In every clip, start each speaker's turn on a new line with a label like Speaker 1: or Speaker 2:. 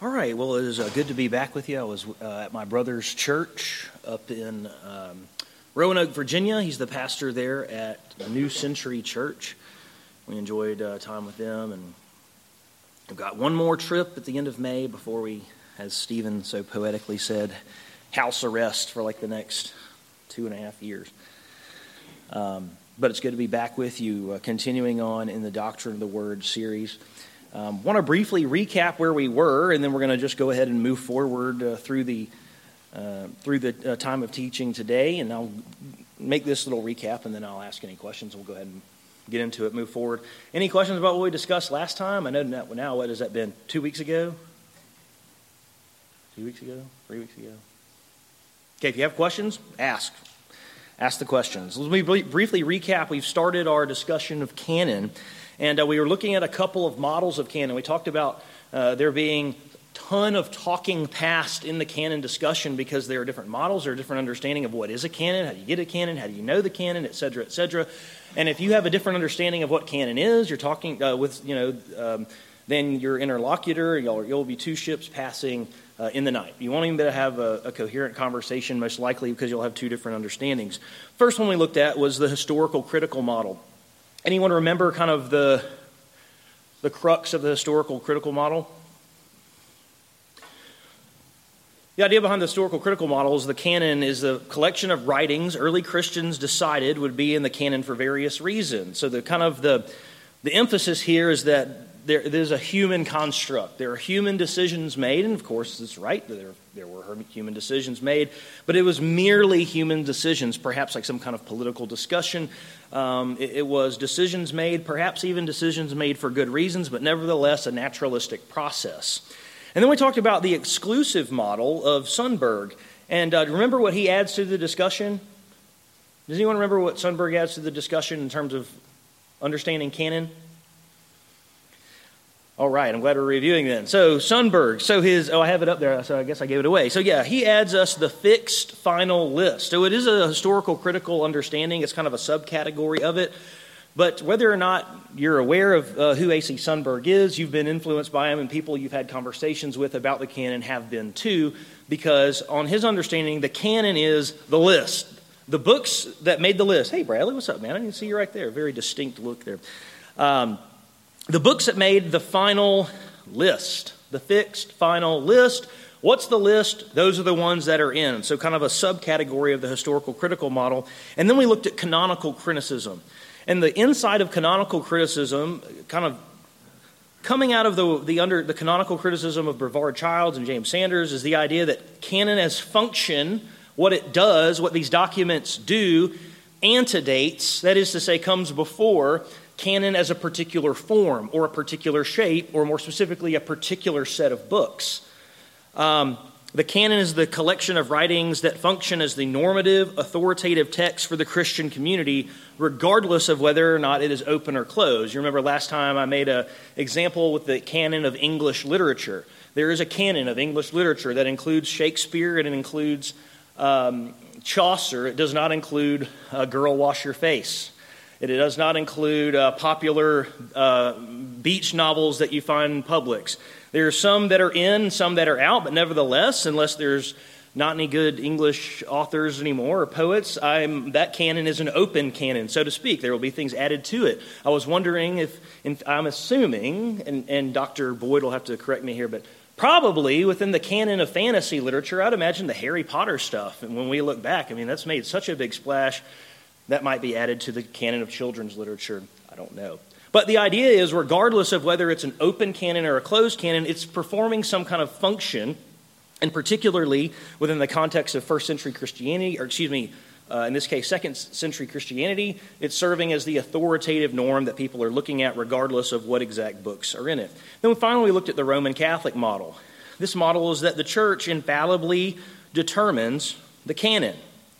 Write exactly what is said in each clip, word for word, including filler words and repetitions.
Speaker 1: All right, well, it is uh, good to be back with you. I was uh, at my brother's church up in um, Roanoke, Virginia. He's the pastor there at the New Century Church. We enjoyed uh, time with them, and we've got one more trip at the end of May before we, as Stephen so poetically said, house arrest for like the next two and a half years. Um, but it's good to be back with you, uh, continuing on in the Doctrine of the Word series. Um, want to briefly recap where we were, and then we're going to just go ahead and move forward uh, through the uh, through the uh, time of teaching today. And I'll make this little recap, and then I'll ask any questions. We'll go ahead and get into it, move forward. Any questions about what we discussed last time? I know now, now what has that been? Two weeks ago? Two weeks ago? Three weeks ago? Okay, if you have questions, ask. Ask the questions. Let me briefly recap. We've started our discussion of canon. And uh, we were looking at a couple of models of canon. We talked about uh, there being a ton of talking past in the canon discussion because there are different models, there are different understanding of what is a canon, how do you get a canon, how do you know the canon, et cetera, et cetera. And if you have a different understanding of what canon is, you're talking uh, with, you know, um, then your interlocutor, you'll, you'll be two ships passing uh, in the night. You won't even be able to have a, a coherent conversation, most likely, because you'll have two different understandings. First one we looked at was the historical critical model. Anyone remember kind of the, the crux of the historical critical model? The idea behind the historical critical model is the canon is the collection of writings early Christians decided would be in the canon for various reasons. So the kind of the, the emphasis here is that there, there's a human construct. There are human decisions made, and of course it's right, there, there were human decisions made, but it was merely human decisions, perhaps like some kind of political discussion. Um, it, it was decisions made, perhaps even decisions made for good reasons, but nevertheless a naturalistic process. And then we talked about the exclusive model of Sundberg. And uh, remember what he adds to the discussion? Does anyone remember what Sundberg adds to the discussion in terms of understanding canon? All right, I'm glad we're reviewing then. So Sundberg, so his, oh, I have it up there, so I guess I gave it away. So yeah, he adds us the fixed final list. So it is a historical critical understanding. It's kind of a subcategory of it. But whether or not you're aware of uh, who A C Sundberg is, you've been influenced by him, and people you've had conversations with about the canon have been too, because on his understanding, the canon is the list. The books that made the list. Hey, Bradley, what's up, man? I didn't see you right there. Very distinct look there. Um, the books that made the final list, the fixed final list. What's the list? Those are the ones that are in. So kind of a subcategory of the historical critical model. And then we looked at canonical criticism. And the inside of canonical criticism, kind of coming out of the the under the canonical criticism of Brevard Childs and James Sanders, is the idea that canon as function, what it does, what these documents do, antedates, that is to say, comes before canon as a particular form or a particular shape, or more specifically, a particular set of books. Um, The canon is the collection of writings that function as the normative, authoritative text for the Christian community, regardless of whether or not it is open or closed. You remember last time I made an example with the canon of English literature. There is a canon of English literature that includes Shakespeare and it includes um, Chaucer. It does not include uh, Girl, Wash Your Face. It does not include uh, popular uh, beach novels that you find in Publix. There are some that are in, some that are out, but nevertheless, unless there's not any good English authors anymore or poets, I'm, that canon is an open canon, so to speak. There will be things added to it. I was wondering if, if I'm assuming, and, and Doctor Boyd will have to correct me here, but probably within the canon of fantasy literature, I'd imagine the Harry Potter stuff. And when we look back, I mean, that's made such a big splash. That might be added to the canon of children's literature. I don't know. But the idea is, regardless of whether it's an open canon or a closed canon, it's performing some kind of function, and particularly within the context of first century Christianity, or excuse me, uh, in this case, second century Christianity, it's serving as the authoritative norm that people are looking at regardless of what exact books are in it. Then finally, we looked at the Roman Catholic model. This model is that the church infallibly determines the canon.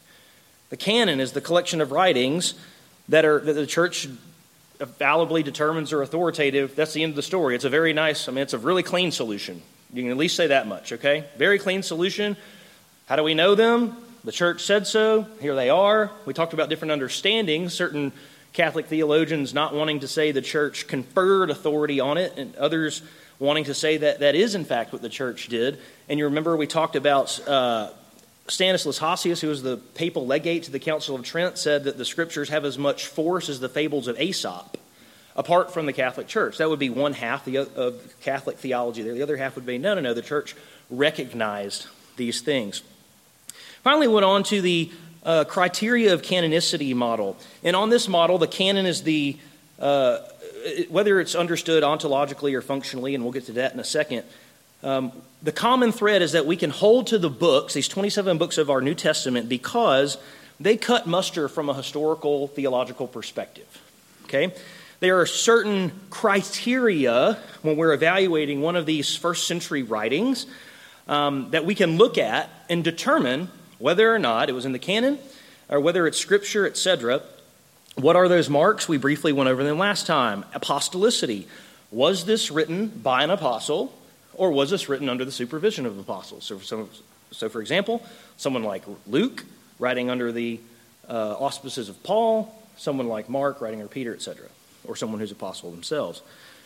Speaker 1: The canon is the collection of writings that are that the church infallibly determines are authoritative. That's the end of the story. It's a very nice, I mean, it's a really clean solution. You can at least say that much, okay? Very clean solution. How do we know them? The church said so. Here they are. We talked about different understandings. Certain Catholic theologians not wanting to say the church conferred authority on it, and others wanting to say that that is in fact what the church did. And you remember we talked about uh, Stanislaus Hosius, who was the papal legate to the Council of Trent, said that the scriptures have as much force as the fables of Aesop, apart from the Catholic Church. That would be one half of Catholic theology there. The other half would be, no, no, no, the church recognized these things. Finally, went on to the uh, criteria of canonicity model. And on this model, the canon is the, uh, whether it's understood ontologically or functionally, and we'll get to that in a second, um, the common thread is that we can hold to the books, these twenty-seven books of our New Testament, because they cut muster from a historical theological perspective. Okay? There are certain criteria when we're evaluating one of these first century writings um, that we can look at and determine whether or not it was in the canon or whether it's scripture, et cetera. What are those marks? We briefly went over them last time. Apostolicity. Was this written by an apostle, or was this written under the supervision of apostles? So, so, so for example, someone like Luke writing under the uh, auspices of Paul, someone like Mark writing under Peter, et cetera, or someone who's apostle themselves.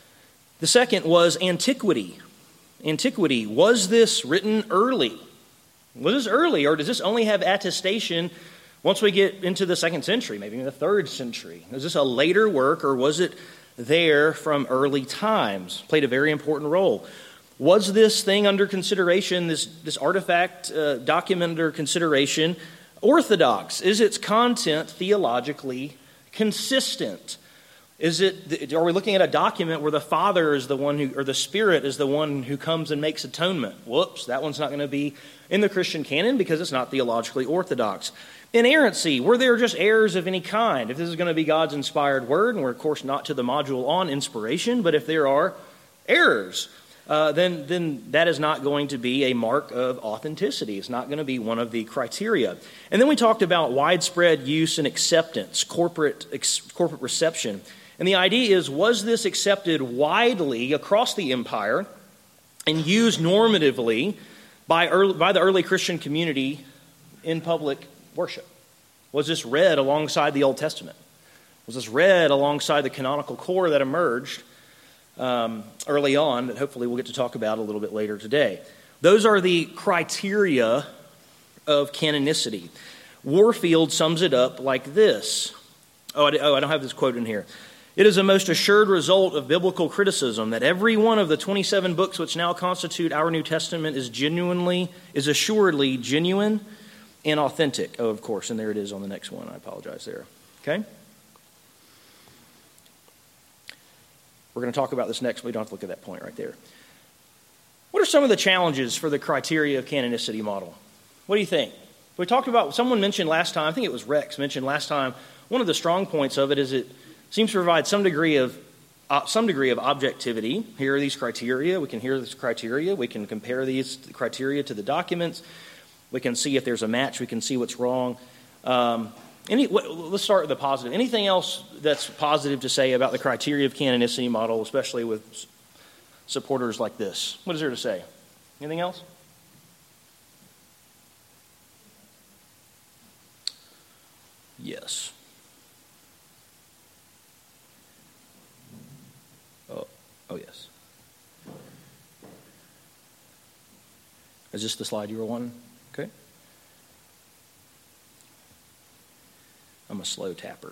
Speaker 1: The second was antiquity. Antiquity. Was this written early? Was this early, or does this only have attestation once we get into the second century, maybe in the third century? Is this a later work, or was it there from early times? Played a very important role. Was this thing under consideration, this, this artifact uh, document under consideration, orthodox? Is its content theologically consistent? Is it? Are we looking at a document where the Father is the one who, or the Spirit is the one who comes and makes atonement? Whoops, that one's not going to be in the Christian canon because it's not theologically orthodox. Inerrancy, were there just errors of any kind? If this is going to be God's inspired word, and we're of course not to the module on inspiration, but if there are errors, uh, then, then that is not going to be a mark of authenticity. It's not going to be one of the criteria. And then we talked about widespread use and acceptance, corporate, ex, corporate reception. And the idea is, was this accepted widely across the empire and used normatively by, early, by the early Christian community in public worship? Was this read alongside the Old Testament? Was this read alongside the canonical core that emerged um, early on that hopefully we'll get to talk about a little bit later today? Those are the criteria of canonicity. Warfield sums it up like this. Oh, I, oh, I don't have this quote in here. It is a most assured result of biblical criticism that every one of the twenty-seven books which now constitute our New Testament is genuinely, is assuredly genuine and authentic. Oh, of course, and there it is on the next one. I apologize there. Okay? We're going to talk about this next. We don't have to look at that point right there. What are some of the challenges for the criteria of canonicity model? What do you think? We talked about, someone mentioned last time, I think it was Rex mentioned last time, one of the strong points of it is it seems to provide some degree of uh, some degree of objectivity. Here are these criteria. We can hear this criteria. We can compare these criteria to the documents. We can see if there's a match. We can see what's wrong. Um, any, what, let's start with the positive. Anything else that's positive to say about the criteria of canonicity model, especially with supporters like this? What is there to say? Anything else? Yes. Oh, oh yes. Is this the slide you were wanting? Okay. I'm a slow tapper.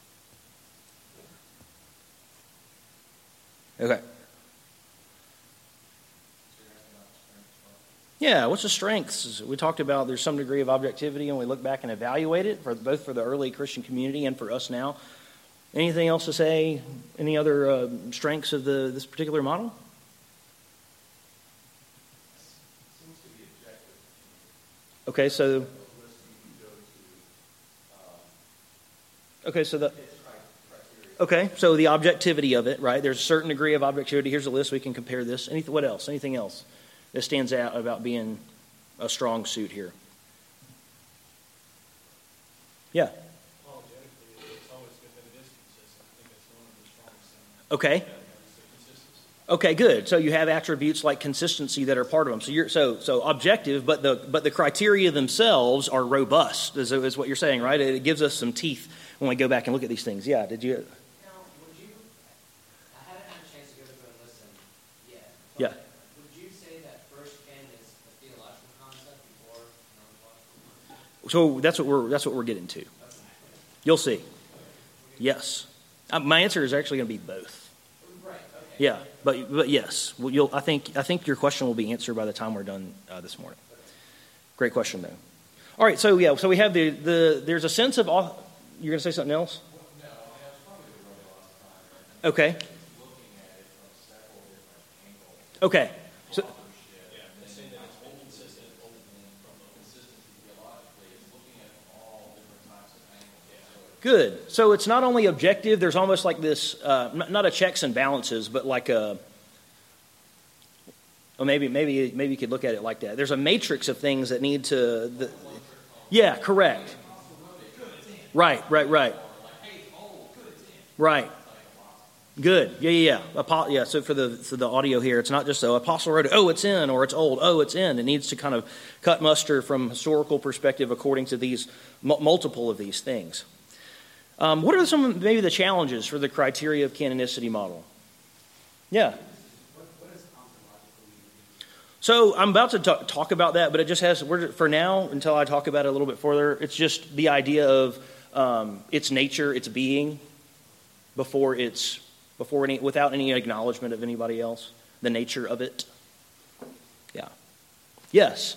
Speaker 1: Okay. Yeah, what's the strengths? We talked about there's some degree of objectivity, and we look back and evaluate it, for both for the early Christian community and for us now. Anything else to say? Any other uh, strengths of the this particular model?
Speaker 2: Seems to be objective.
Speaker 1: Okay, so okay, so the okay, so the objectivity of it, right? There's a certain degree of objectivity. Here's a list. We can compare this. Anything? What else? Anything else that stands out about being a strong suit here? Yeah. Okay. Okay, good. So you have attributes like consistency that are part of them. So you're so so objective, but the but the criteria themselves are robust, is, is what you're saying, right? It gives us some teeth when we go back and look at these things. Yeah. Did you?
Speaker 3: Now, would you? I haven't had a chance to go through and listen yet.
Speaker 1: So that's what we're that's what we're getting to. You'll see. Yes. Uh, my answer is actually going to be both.
Speaker 2: Right. Okay.
Speaker 1: Yeah, but but yes, well, you'll. I think I think your question will be answered by the time we're done uh, this morning. Great question, though. All right, so yeah, so we have the the. There's a sense of. You're going to say something else?
Speaker 2: No, I mean, I was probably really lost time. Right?
Speaker 1: Okay.
Speaker 2: Looking at it from several different angles.
Speaker 1: Okay. So. Good. So it's not only objective, there's almost like this, uh, not a checks and balances, but like a, or maybe maybe maybe you could look at it like that. There's a matrix of things that need to, the, yeah, correct. Right, right, right. Right. Good. Yeah, yeah, yeah. Apo- yeah. So for the for the audio here, it's not just so Apostle wrote it, oh, it's in, or it's old, oh, it's in. It needs to kind of cut muster from historical perspective according to these m- multiple of these things. Um, what are some maybe the challenges for the criteria of canonicity model? Yeah. So I'm about to talk, talk about that, but it just has, we're, for now, until I talk about it a little bit further, it's just the idea of um, its nature, its being, before it's before any, without any acknowledgement of anybody else, the nature of it. Yeah. Yes.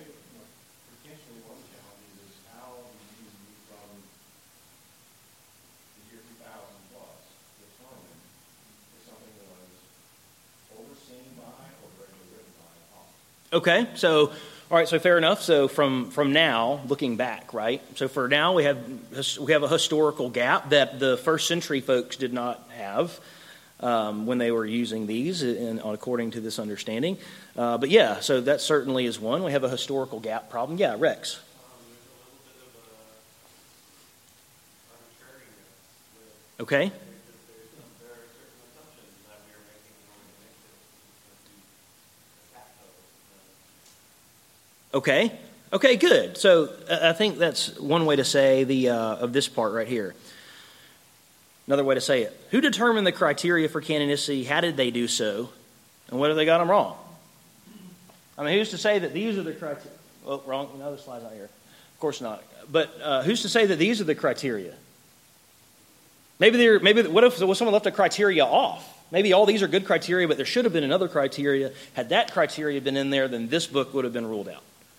Speaker 1: Okay, so, all right, so fair enough. So from, from now, looking back, right? So for now, we have we have a historical gap that the first century folks did not have um, when they were using these, in, according to this understanding. Uh, but yeah, so that certainly is one. We have a historical gap problem. Yeah, Rex. Okay. Okay. Okay, good. So I think that's one way to say the uh, of this part right here. Another way to say it. Who determined the criteria for canonicity? How did they do so? And whether they got them wrong? I mean, who's to say that these are the criteria? Oh, wrong. No, the slide's not here. Of course not. But uh, who's to say that these are the criteria? Maybe they're. Maybe what if someone left a criteria off? Maybe all these are good criteria, but there should have been another criteria. Had that criteria been in there, then this book would have been ruled out.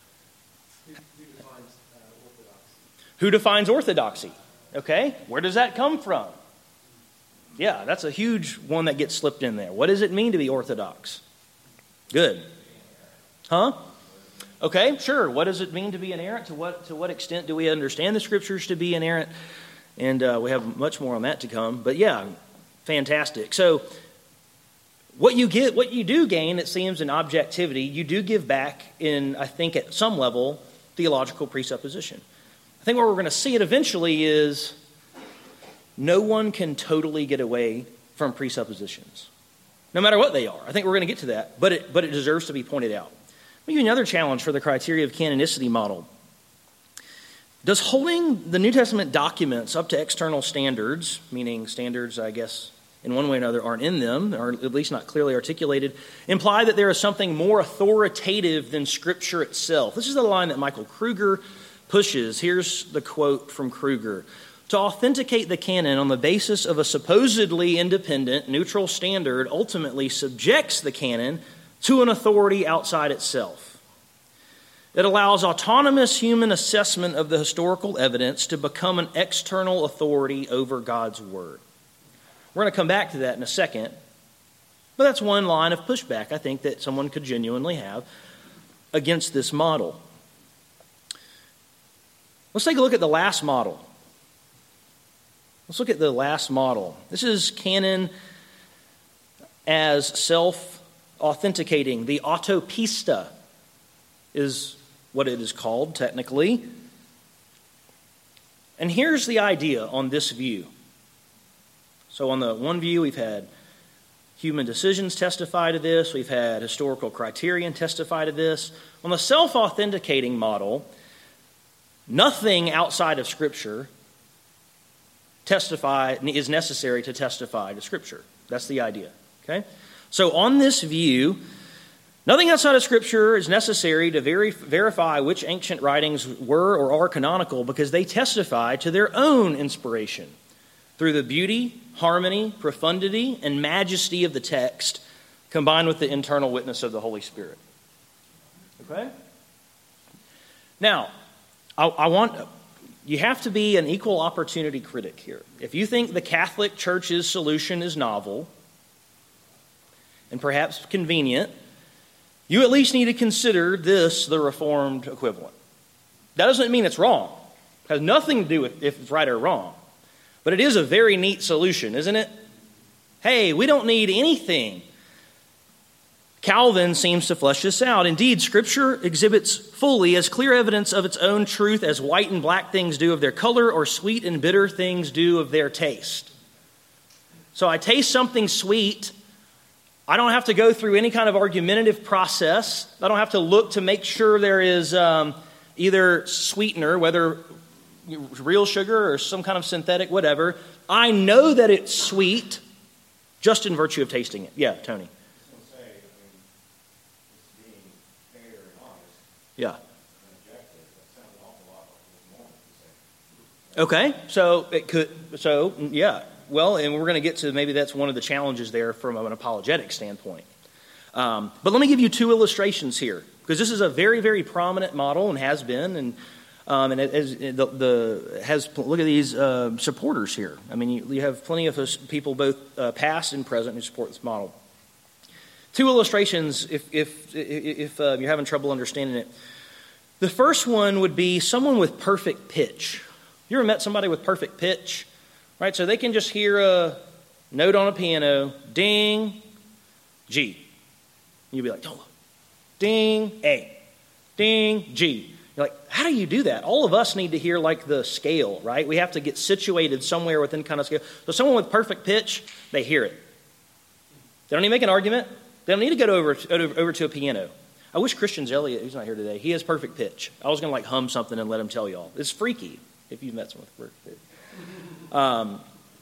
Speaker 1: Who defines orthodoxy? Okay, where does that come from? Yeah, that's a huge one that gets slipped in there. What does it mean to be orthodox? Good. Huh? Okay, sure. What does it mean to be inerrant? To what to what extent do we understand the scriptures to be inerrant? And uh, we have much more on that to come. But yeah, fantastic. So what you get, what you do gain, it seems, in objectivity, you do give back in, I think, at some level, theological presupposition. I think where we're going to see it eventually is no one can totally get away from presuppositions, no matter what they are. I think we're going to get to that, but it, but it deserves to be pointed out. Let me give you another challenge for the criteria of canonicity model. Does holding the New Testament documents up to external standards, meaning standards, I guess, in one way or another aren't in them, or at least not clearly articulated, imply that there is something more authoritative than Scripture itself? This is the line that Michael Kruger pushes. Here's the quote from Kruger. To authenticate the canon on the basis of a supposedly independent, neutral standard ultimately subjects the canon to an authority outside itself. It allows autonomous human assessment of the historical evidence to become an external authority over God's Word. We're going to come back to that in a second, but that's one line of pushback I think that someone could genuinely have against this model. Let's take a look at the last model. Let's look at the last model. This is canon as self-authenticating. The autopista is what it is called technically. And here's the idea on this view. So on the one view, we've had human decisions testify to this. We've had historical criterion testify to this. On the self-authenticating model, nothing outside of Scripture testify is necessary to testify to Scripture. That's the idea. Okay? So on this view, Nothing outside of Scripture is necessary to veri- verify which ancient writings were or are canonical because they testify to their own inspiration through the beauty, harmony, profundity, and majesty of the text combined with the internal witness of the Holy Spirit. Okay? Now, I, I want... You have to be an equal opportunity critic here. If you think the Catholic Church's solution is novel and perhaps convenient, you at least need to consider this the Reformed equivalent. That doesn't mean it's wrong. It has nothing to do with if it's right or wrong. But it is a very neat solution, isn't it? Hey, we don't need anything. Calvin seems to flesh this out. Indeed, Scripture exhibits fully as clear evidence of its own truth as white and black things do of their color or sweet and bitter things do of their taste. So I taste something sweet. I don't have to go through any kind of argumentative process. I don't have to look to make sure there is um, either sweetener, whether real sugar or some kind of synthetic, whatever. I know that it's sweet just in virtue of tasting it. Yeah, Tony. Yeah. Okay, so it could, so yeah, well, and we're going to get to maybe that's one of the challenges there from an apologetic standpoint. Um, but let me give you two illustrations here, because this is a very, very prominent model and has been, and um, and it, as, the, the has look at these uh, supporters here. I mean, you, you have plenty of us, people, both uh, past and present, who support this model. Two illustrations, if if if uh, you're having trouble understanding it. The first one would be someone with perfect pitch. You ever met somebody with perfect pitch? Right, so they can just hear a note on a piano, ding, G. You'd be like, oh, ding, A, ding, G. You're like, how do you do that? All of us need to hear like the scale, right? We have to get situated somewhere within kind of scale. So someone with perfect pitch, they hear it. They don't need to make an argument. They don't need to go over, over, over to a piano. I wish Christian Elliott, who's not here today, he has perfect pitch. I was going to like hum something and let him tell y'all. It's freaky if you've met someone with perfect pitch. Um,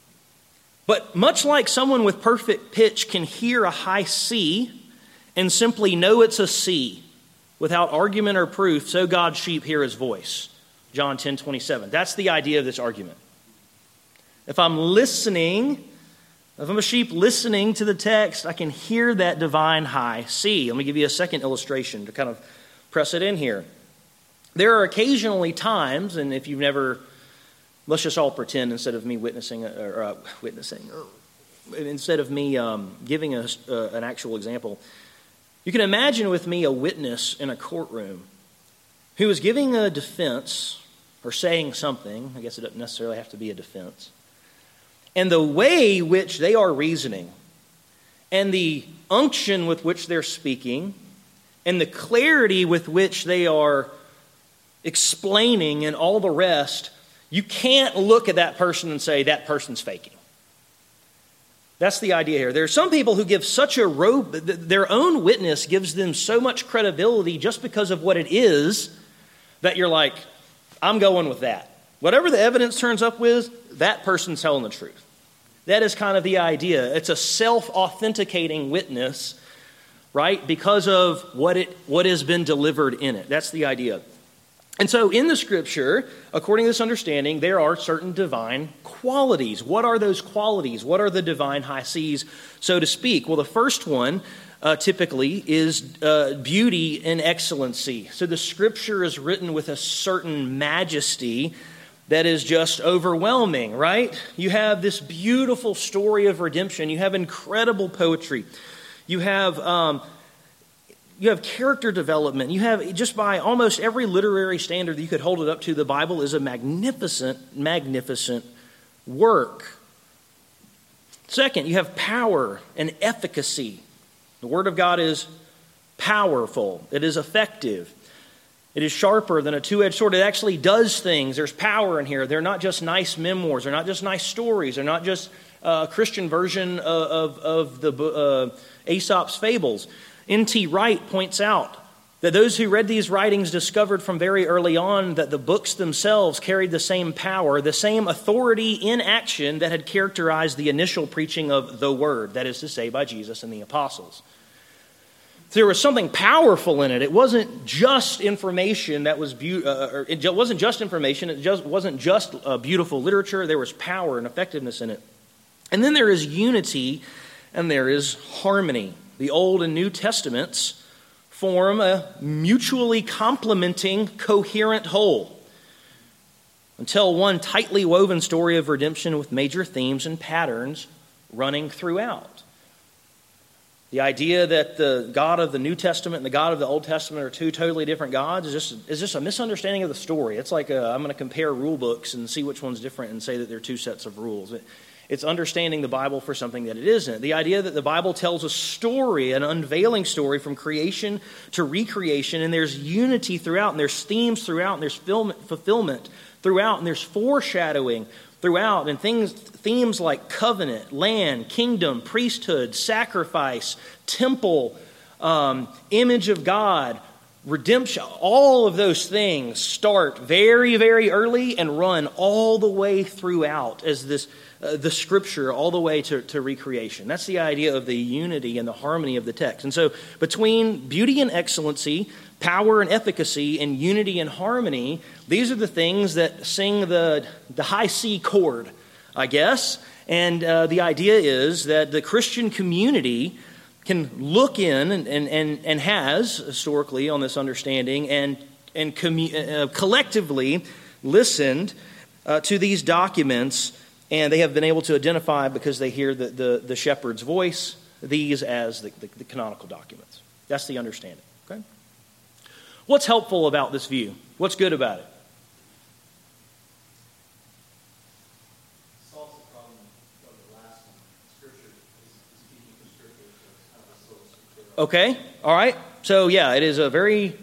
Speaker 1: but much like someone with perfect pitch can hear a high C and simply know it's a C without argument or proof, so God's sheep hear his voice. John ten twenty-seven. That's the idea of this argument. If I'm listening... If I'm a sheep listening to the text, I can hear that divine high C. Let me give you a second illustration to kind of press it in here. There are occasionally times, and if you've never, let's just all pretend instead of me witnessing, or uh, witnessing, or instead of me um, giving a, uh, an actual example, you can imagine with me a witness in a courtroom who is giving a defense or saying something. I guess it doesn't necessarily have to be a defense. And the way which they are reasoning, and the unction with which they're speaking, and the clarity with which they are explaining and all the rest, you can't look at that person and say, that person's faking. That's the idea here. There are some people who give such a robe, their own witness gives them so much credibility just because of what it is, that you're like, I'm going with that. Whatever the evidence turns up with, that person's telling the truth. That is kind of the idea. It's a self-authenticating witness, right? Because of what it what has been delivered in it. That's the idea. And so in the Scripture, according to this understanding, there are certain divine qualities. What are those qualities? What are the divine high C's, so to speak? Well, the first one uh, typically is uh, beauty and excellency. So the Scripture is written with a certain majesty that is just overwhelming, right? You have this beautiful story of redemption. You have incredible poetry. You have um, you have character development. You have, just by almost every literary standard that you could hold it up to, the Bible is a magnificent, magnificent work. Second, you have power and efficacy. The Word of God is powerful. It is effective. It is sharper than a two-edged sword. It actually does things. There's power in here. They're not just nice memoirs. They're not just nice stories. They're not just a Christian version of, of, of the uh, Aesop's fables. N T Wright points out that those who read these writings discovered from very early on that the books themselves carried the same power, the same authority in action that had characterized the initial preaching of the Word, that is to say, by Jesus and the apostles. There was something powerful in it. It wasn't just information that was be- uh, or it wasn't just information. It just wasn't just uh, beautiful literature. There was power and effectiveness in it. And then there is unity and there is harmony. The Old and New Testaments form a mutually complementing, coherent whole until one tightly woven story of redemption with major themes and patterns running throughout. The idea that the God of the New Testament and the God of the Old Testament are two totally different gods is just, is just a misunderstanding of the story. It's like a, I'm going to compare rule books and see which one's different and say that they're two sets of rules. It, it's understanding the Bible for something that it isn't. The idea that the Bible tells a story, an unveiling story from creation to recreation, and there's unity throughout, and there's themes throughout, and there's fulfillment throughout, and there's foreshadowing throughout, and things, themes like covenant, land, kingdom, priesthood, sacrifice, temple, um, image of God, redemption, all of those things start very, very early and run all the way throughout as this uh, the Scripture, all the way to, to recreation. That's the idea of the unity and the harmony of the text. And so between beauty and excellency, power and efficacy, and unity and harmony, these are the things that sing the, the high C chord, I guess. And uh, the idea is that the Christian community can look in and, and, and, and has historically on this understanding and, and commu- uh, collectively listened uh, to these documents, and they have been able to identify, because they hear the, the, the shepherd's voice, these as the, the, the canonical documents. That's the understanding. Okay? What's helpful about this view? What's good about it?
Speaker 2: Solves the problem of the last one. Scripture is speaking from Scripture, so it's kind of a sola scriptura.
Speaker 1: Okay, all right. So yeah, it is a very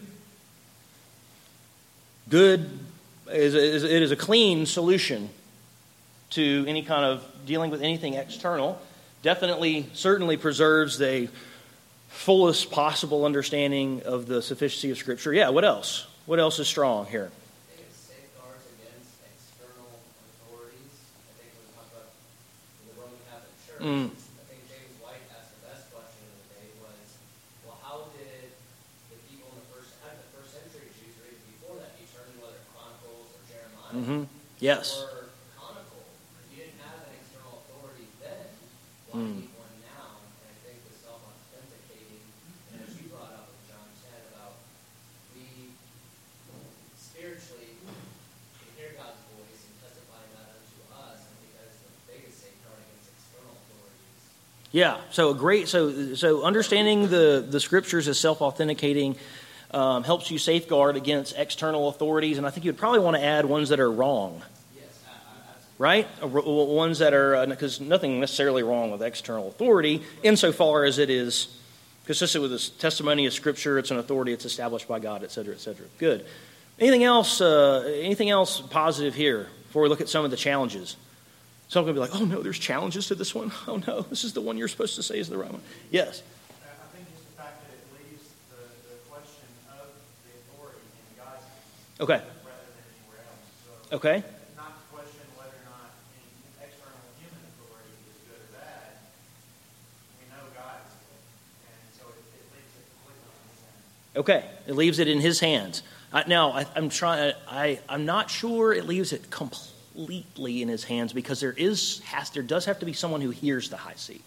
Speaker 1: good, it is a, it is a clean solution to any kind of dealing with anything external. Definitely, certainly preserves the fullest possible understanding of the sufficiency of Scripture. Yeah, what else? What else is strong here?
Speaker 3: I think it safeguards against external authorities. I think when we talk about the Roman Catholic Church,
Speaker 1: Mm.
Speaker 3: I think James White asked the best question of the day was, well, how did the people in the first, how did the first century Jews, or even before that, determine whether Chronicles or Jeremiah
Speaker 1: Mm-hmm. Yes.
Speaker 3: were canonical? If you didn't have an external authority then, why
Speaker 1: Mm.
Speaker 3: need one now? And I think the self-authenticating, and as you brought up with John ten about we spiritually can hear God's voice and testify that unto us, and because the biggest safeguard against external authorities.
Speaker 1: Yeah, so a great so so understanding the, the Scriptures as self-authenticating um, helps you safeguard against external authorities, and I think you'd probably want to add ones that are wrong,
Speaker 3: Yes, I, I, absolutely.
Speaker 1: right? Uh, Ones that are, because nothing necessarily wrong with external authority, insofar as it is consistent with the testimony of Scripture, it's an authority, it's established by God, et cetera, et cetera. Good. Anything else? Uh, anything else positive here before we look at some of the challenges? Some will be like, "Oh no, there's challenges to this one. Oh no, this is the one you're supposed to say is the right one." Yes.
Speaker 2: I think just the fact that it leaves the, the question of the authority in God's hands
Speaker 1: Okay.
Speaker 2: rather than anywhere else. So
Speaker 1: Okay.
Speaker 2: not to question whether or not any external human authority is good or bad. We know God is good, and so it, it leaves it completely in His hands.
Speaker 1: Okay. It leaves it in His hands. I, now, I, I'm trying. I I'm not sure it leaves it completely in His hands, because there is has there does have to be someone who hears the high C.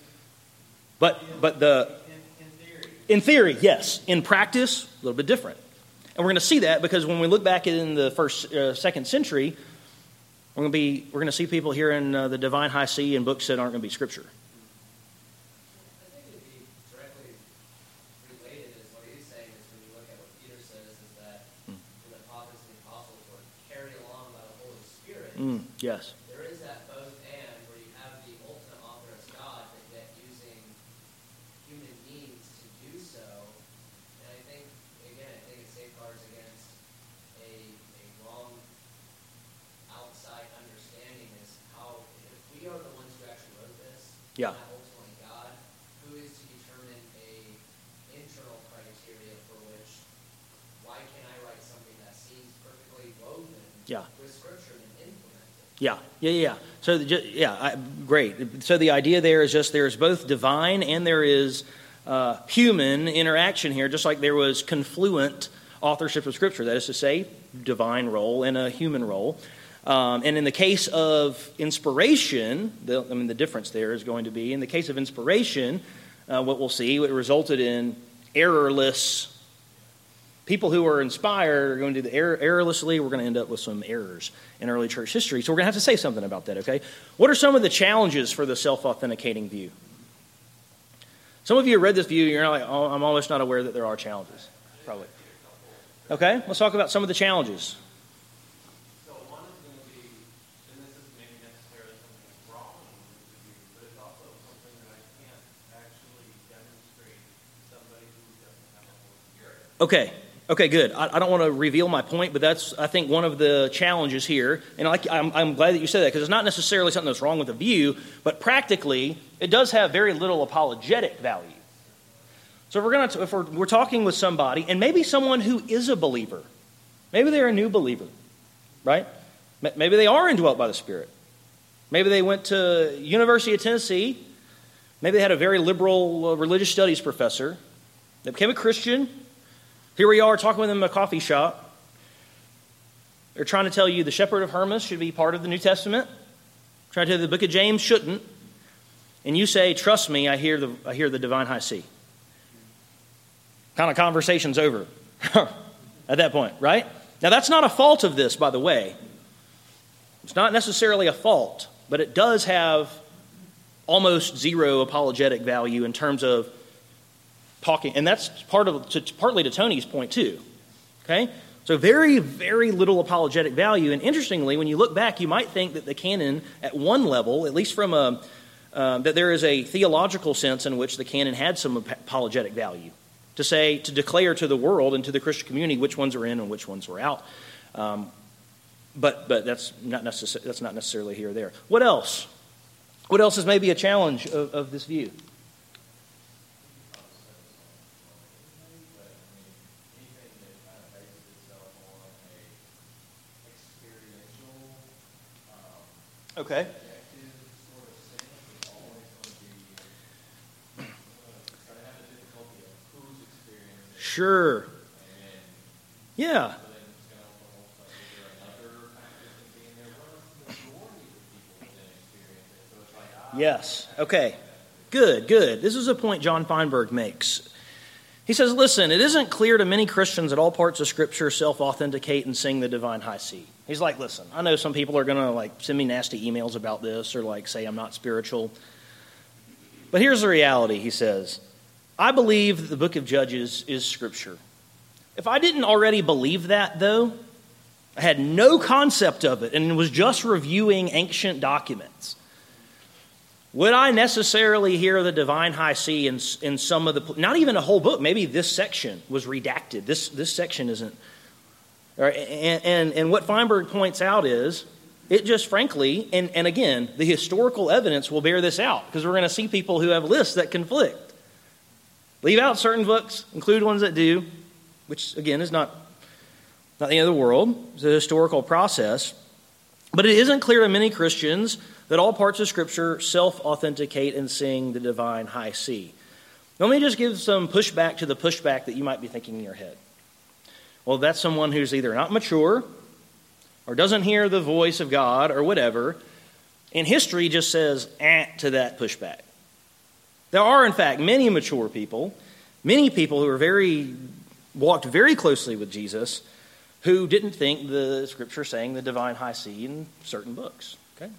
Speaker 1: But but the
Speaker 2: In, in theory,
Speaker 1: in theory, yes. In practice, a little bit different. And we're going to see that because when we look back in the first, uh, second century, we're going to be we're going to see people hearing uh, the divine high C in books that aren't going to be Scripture.
Speaker 3: I think it'd be directly related is what he's saying is when you look at what Peter says is that
Speaker 1: Mm.
Speaker 3: when the prophets and the apostles were carried along by the Holy Spirit,
Speaker 1: Mm, yes.
Speaker 3: there is that both and where you have the ultimate author as God, but yet using human means to do so. And I think, again, I think it safeguards against a, a wrong outside understanding is how, if we are the ones who actually wrote this,
Speaker 1: Yeah.
Speaker 3: not ultimately God, who is to determine a internal criteria for which, why can I write something that seems perfectly woven
Speaker 1: Yeah.
Speaker 3: with Scripture and implement it?
Speaker 1: Yeah, yeah, yeah. So, the, ju- yeah, I, great. So the idea there is just there's both divine and there is uh, human interaction here, just like there was confluent authorship of Scripture, that is to say, divine role and a human role. Um, and in the case of inspiration, the, I mean, the difference there is going to be, in the case of inspiration, uh, what we'll see, it resulted in errorless people who are inspired are going to do the error, errorlessly. We're going to end up with some errors in early church history. So we're going to have to say something about that, okay? What are some of the challenges for the self-authenticating view? Some of you have read this view, you're not like, oh, I'm almost not aware that there are challenges. Probably. Okay, let's talk about some of the challenges.
Speaker 2: So one is going to be, and this is maybe necessarily something that's wrong with the view, but it's also something that I can't actually demonstrate to somebody who doesn't have a Holy Spirit.
Speaker 1: Okay. Okay, good. I, I don't want to reveal my point, but that's, I think, one of the challenges here. And I, I'm, I'm glad that you said that, because it's not necessarily something that's wrong with the view, but practically, it does have very little apologetic value. So if we're going to, if we're, we're talking with somebody, and maybe someone who is a believer, maybe they're a new believer, right? Maybe they are indwelt by the Spirit. Maybe they went to University of Tennessee. Maybe they had a very liberal uh, religious studies professor. They became a Christian. Here we are talking with them in a coffee shop. They're trying to tell you the Shepherd of Hermas should be part of the New Testament. Trying to tell you the book of James shouldn't. And you say, trust me, I hear the, I hear the divine high C. Kind of conversation's over at that point, right? Now, that's not a fault of this, by the way. It's not necessarily a fault, but it does have almost zero apologetic value in terms of talking. And that's part of to, partly to Tony's point, too. Okay? So very, very little apologetic value. And interestingly, when you look back, you might think that the canon at one level, at least from a, uh, that there is a theological sense in which the canon had some apologetic value. To say, to declare to the world and to the Christian community which ones are in and which ones were out. Um, but but that's not, necess- that's not necessarily here or there. What else? What else is maybe a challenge of, of this view? Okay. Sure. Yeah. Yes. Okay. Good, good. This is a point John Feinberg makes. He says, listen, it isn't clear to many Christians that all parts of Scripture self-authenticate and sing the divine high C. He's like, listen, I know some people are going to like send me nasty emails about this or like say I'm not spiritual. But here's the reality, he says. I believe that the book of Judges is Scripture. If I didn't already believe that, though, I had no concept of it and was just reviewing ancient documents, would I necessarily hear the divine high C in, in some of the, not even a whole book, maybe this section was redacted. This, this section isn't. And, and, and what Feinberg points out is, it just frankly, and, and again, the historical evidence will bear this out, because we're going to see people who have lists that conflict. Leave out certain books, include ones that do, which, again, is not, not the end of the world. It's a historical process. But it isn't clear to many Christians that all parts of Scripture self-authenticate and sing the divine high C. Let me just give some pushback to the pushback that you might be thinking in your head. Well, that's someone who's either not mature or doesn't hear the voice of God or whatever. And history just says, eh, to that pushback. There are, in fact, many mature people, many people who are very, walked very closely with Jesus, who didn't think the Scripture sang the divine high C in certain books. Okay?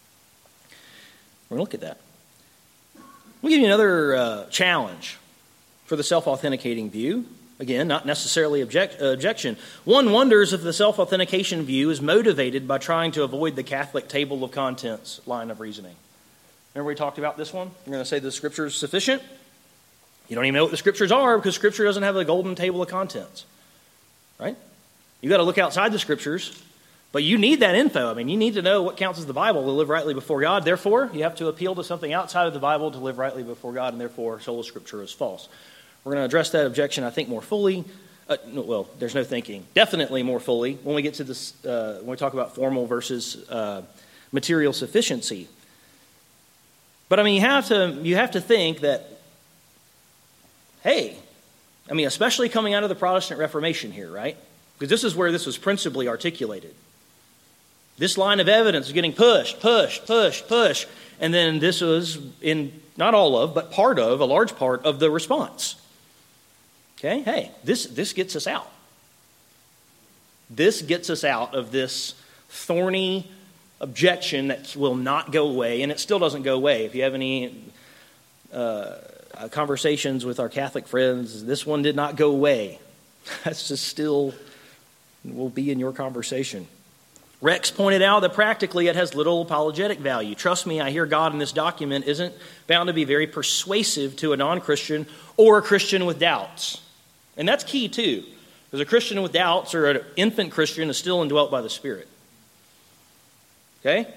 Speaker 1: We're going to look at that. We'll give you another uh, challenge for the self-authenticating view. Again, not necessarily object, uh, objection. One wonders if the self-authentication view is motivated by trying to avoid the Catholic table of contents line of reasoning. Remember we talked about this one? You're going to say the Scripture is sufficient? You don't even know what the Scriptures are because Scripture doesn't have a golden table of contents. Right? You've got to look outside the Scriptures, but you need that info. I mean, you need to know what counts as the Bible to live rightly before God. Therefore, you have to appeal to something outside of the Bible to live rightly before God, and therefore, sola Scriptura is false. We're going to address that objection, I think, more fully. Uh, well, there's no thinking. Definitely more fully when we get to this, uh, when we talk about formal versus uh, material sufficiency. But I mean, you have to you have to think that hey, I mean, especially coming out of the Protestant Reformation here, right? Because this is where this was principally articulated. This line of evidence is getting pushed, pushed, pushed, pushed. And then this was in, not all of, but part of, a large part of the response. Okay, hey, this, this gets us out. This gets us out of this thorny objection that will not go away, and it still doesn't go away. If you have any uh, conversations with our Catholic friends, this one did not go away. That's just still will be in your conversation. Rex pointed out that practically it has little apologetic value. Trust me, I hear God in this document isn't bound to be very persuasive to a non-Christian or a Christian with doubts. And that's key too, because a Christian with doubts or an infant Christian is still indwelt by the Spirit. Okay?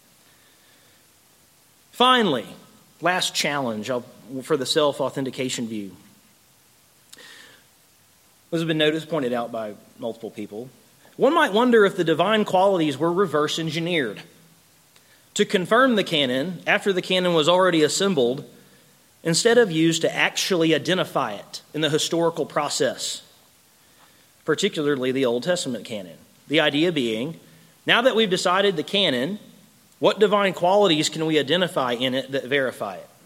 Speaker 1: Finally, last challenge for the self-authentication view. This has been noticed, pointed out by multiple people. One might wonder if the divine qualities were reverse engineered to confirm the canon after the canon was already assembled, instead of used to actually identify it in the historical process, particularly the Old Testament canon. The idea being, now that we've decided the canon, what divine qualities can we identify in it that verify it?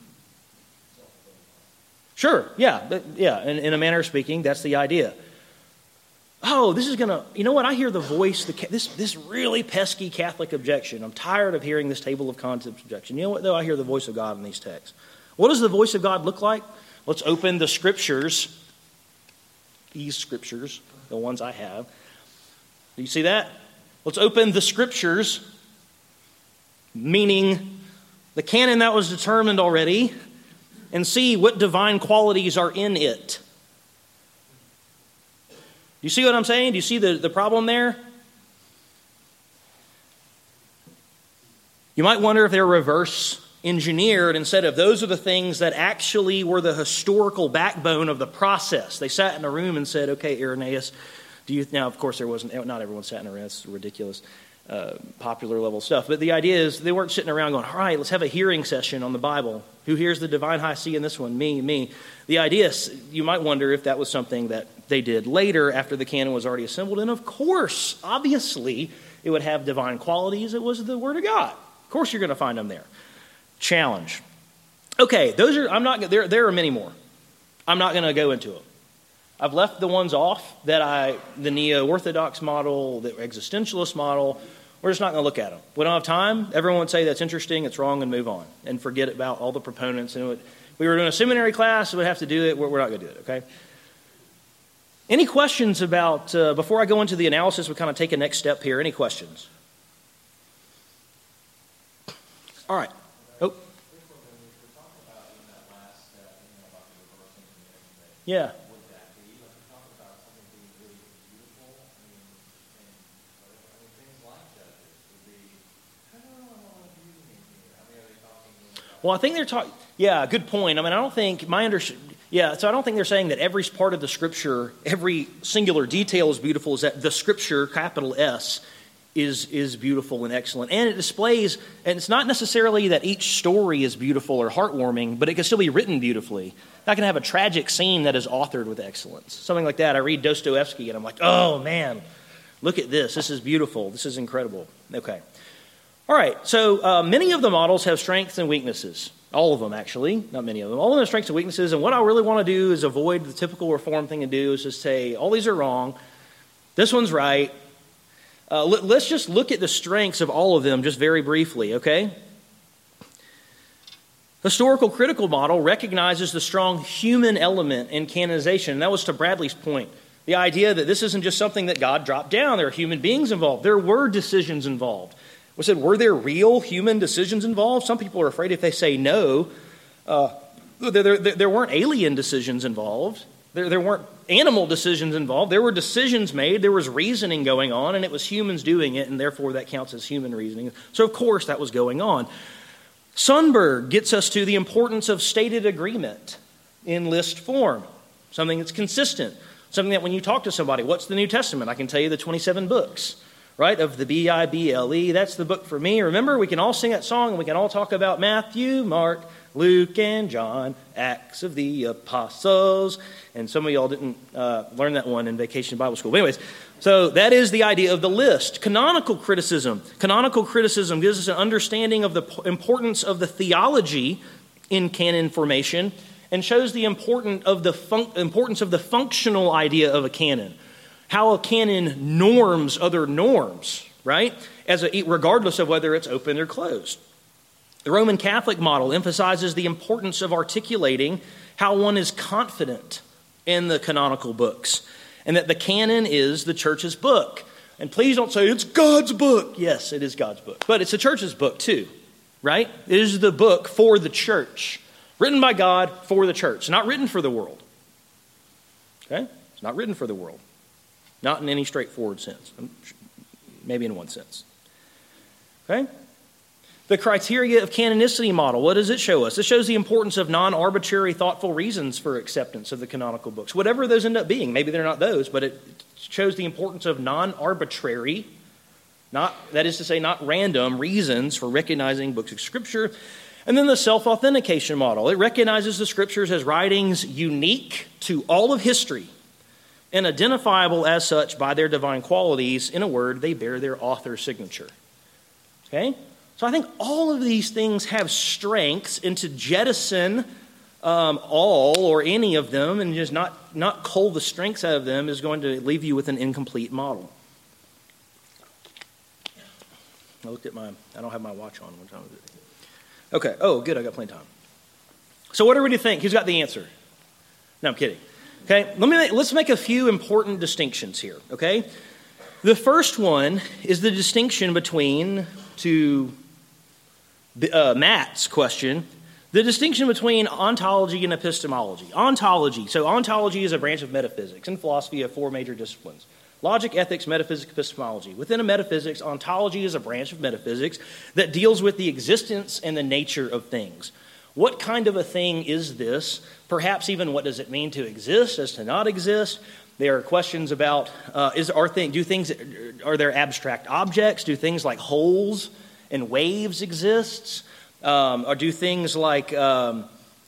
Speaker 1: Sure, yeah, but yeah, in, in a manner of speaking, that's the idea. Oh, this is going to, you know what, I hear the voice, the, this, this really pesky Catholic objection. I'm tired of hearing this table of contents objection. You know what, though? I hear the voice of God in these texts. What does the voice of God look like? Let's open the scriptures, these scriptures, the ones I have. Do you see that? Let's open the scriptures, meaning the canon that was determined already, and see what divine qualities are in it. You see what I'm saying? Do you see the, the problem there? You might wonder if they're reverse engineered instead of those are the things that actually were the historical backbone of the process. They sat in a room and said, okay, Irenaeus, do you, now of course there wasn't, not everyone sat in a room, that's ridiculous, uh, popular level stuff. But the idea is they weren't sitting around going, all right, let's have a hearing session on the Bible. Who hears the divine high C in this one? Me, me. The idea is, you might wonder if that was something that they did later after the canon was already assembled. And of course, obviously, it would have divine qualities. It was the Word of God. Of course you're going to find them there. Challenge. Okay, those are, I'm not, there, there are many more. I'm not going to go into them. I've left the ones off that I, the neo-orthodox model, the existentialist model. We're just not going to look at them. We don't have time. Everyone would say that's interesting, it's wrong, and move on. And forget about all the proponents. And it, we were doing a seminary class, so we'd have to do it. We're, we're not going to do it, okay? Any questions about, uh, before I go into the analysis, we kind of take a next step here. Any questions? All right. Oh. Yeah. Well, I think they're talking, yeah, good point. I mean, I don't think, my understanding, yeah, so I don't think they're saying that every part of the Scripture, every singular detail is beautiful, is that the Scripture, capital S, is, is beautiful and excellent. And it displays, and it's not necessarily that each story is beautiful or heartwarming, but it can still be written beautifully. I can have a tragic scene that is authored with excellence. Something like that. I read Dostoevsky and I'm like, oh man, look at this. This is beautiful. This is incredible. Okay. All right, so uh, many of the models have strengths and weaknesses. All of them, actually. Not many of them. All of them have strengths and weaknesses. And what I really want to do is avoid the typical Reform thing to do is just say, all these are wrong. This one's right. Uh, let, let's just look at the strengths of all of them just very briefly, okay? Historical critical model recognizes the strong human element in canonization. And that was to Bradley's point. The idea that this isn't just something that God dropped down. There are human beings involved. There were decisions involved. We said, were there real human decisions involved? Some people are afraid if they say no. Uh, there, there, there weren't alien decisions involved. There, there weren't animal decisions involved. There were decisions made. There was reasoning going on, and it was humans doing it, and therefore that counts as human reasoning. So, of course, that was going on. Sundberg gets us to the importance of stated agreement in list form, something that's consistent, something that when you talk to somebody, what's the New Testament? I can tell you the twenty-seven books. Right, of the B I B L E. That's the book for me. Remember, we can all sing that song and we can all talk about Matthew, Mark, Luke and John, Acts of the Apostles. And some of y'all didn't uh, learn that one in Vacation Bible School. But anyways, so that is the idea of the list. Canonical criticism. Canonical criticism gives us an understanding of the importance of the theology in canon formation and shows the important of the fun- importance of the functional idea of a canon. How a canon norms other norms, right? As a, regardless of whether it's open or closed. The Roman Catholic model emphasizes the importance of articulating how one is confident in the canonical books, and that the canon is the church's book. And please don't say, it's God's book. Yes, it is God's book. But it's the church's book too, right? It is the book for the church. Written by God for the church. Not written for the world. Okay? It's not written for the world. Not in any straightforward sense. Maybe in one sense. Okay? The criteria of canonicity model, what does it show us? It shows the importance of non-arbitrary, thoughtful reasons for acceptance of the canonical books. Whatever those end up being. Maybe they're not those, but it shows the importance of non-arbitrary, not, that is to say, not random reasons for recognizing books of Scripture. And then the self-authentication model. It recognizes the Scriptures as writings unique to all of history and identifiable as such by their divine qualities. In a word, they bear their author's signature. Okay? So I think all of these things have strengths, and to jettison um, all or any of them and just not, not cull the strengths out of them is going to leave you with an incomplete model. I looked at my, I don't have my watch on. What time is it? Okay. Oh, good. I got plenty of time. So what do we think? Who's got the answer? No, I'm kidding. Okay. Let me make, let's make a few important distinctions here. Okay. The first one is the distinction between, to uh, Matt's question, the distinction between ontology and epistemology. Ontology. So ontology is a branch of metaphysics. In philosophy, you have four major disciplines. Logic, ethics, metaphysics, epistemology. Within a metaphysics, ontology is a branch of metaphysics that deals with the existence and the nature of things. What kind of a thing is this? Perhaps even what does it mean to exist as to not exist? There are questions about, uh, is are thing, do things, are there abstract objects? Do things like holes and waves exist? Um, or do things like, um,